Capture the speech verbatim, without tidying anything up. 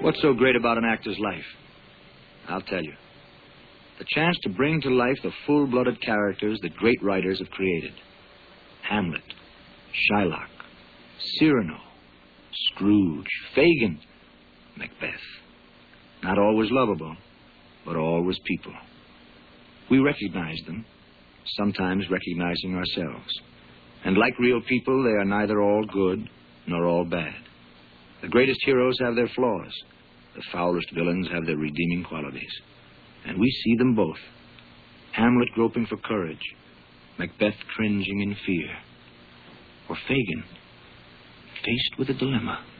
What's so great about an actor's life? I'll tell you. The chance to bring to life the full-blooded characters that great writers have created. Hamlet, Shylock, Cyrano, Scrooge, Fagin, Macbeth. Not always lovable, but always people. We recognize them, sometimes recognizing ourselves. And like real people, they are neither all good nor all bad. The greatest heroes have their flaws. The foulest villains have their redeeming qualities. And we see them both. Hamlet groping for courage, Macbeth cringing in fear, or Fagin faced with a dilemma.